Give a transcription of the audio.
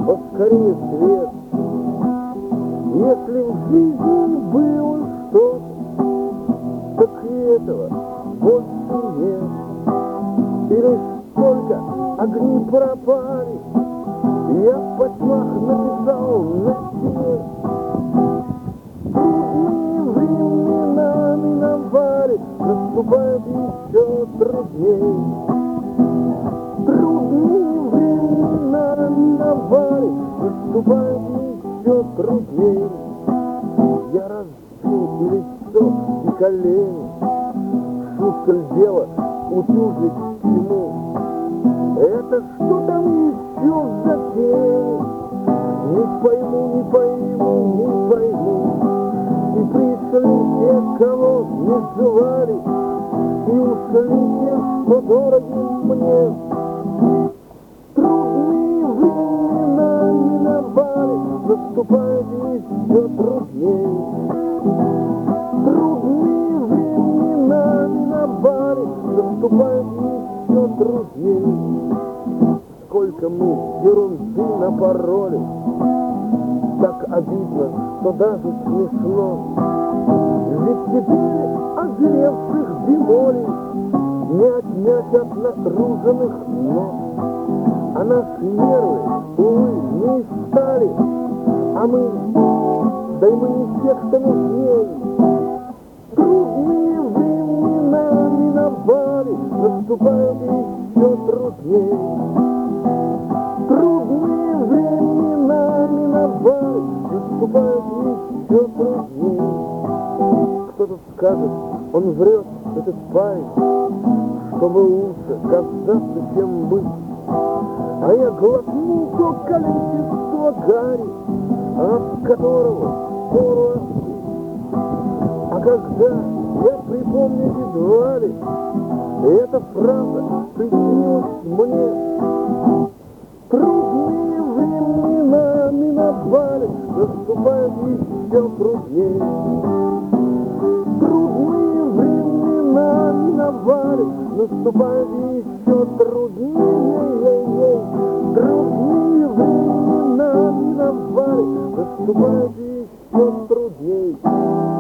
поскорее свет. Если в жизни было что-то, так и этого больше нет. И лишь только огни пропали, я в письмах написал на стене. Трудные времена миновали, наступает еще трудней. Трудные времена миновали, наступает еще трудней. Я разбил и лицо, и колени, шутка ль дело утюжить к чему? Это что там еще за тень? Не пойму, не пойму, не пойму. И пришли те, кого не звали, и ушли те, что дороги мне. Трудные времена миновали, наступает еще трудней. Трудные времена миновали, наступает еще трудней. Сколько мы ерунды напороли, так обидно, что даже смешно. Ведь теперь озревших бемолей не отнять от натруженных ног. А наши нервы, увы, не стали, а мы, да и мы не те, кто нужней. Трудные времена миновали, наступают еще трудней. Трудные времена миновали, наступают еще трудней. Кто-то скажет, он врет, этот парень, чтобы лучше казаться, чем быть. А я глотну то количество гари, от которого пору остыть. А когда я припомню едва ли, эта фраза приснилась мне. Трудные времена миновали, наступают еще трудней. Трудные времена миновали, наступают еще трудней. Трудные времена миновали, наступают еще трудней.